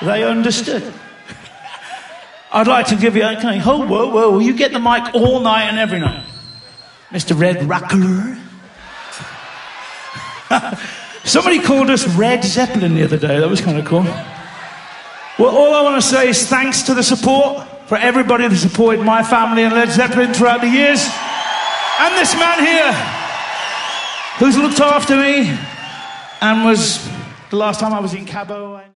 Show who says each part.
Speaker 1: They understood. I'd like to give you, okay, whoa, you get the mic all night and every night. Mr. Red Rocker. Somebody called us Red Zeppelin the other day. That was kind of cool. Well, all I want to say is thanks to the support for everybody that supported my family and Led Zeppelin throughout the years. And this man here, who's looked after me and was, the last time I was in Cabo.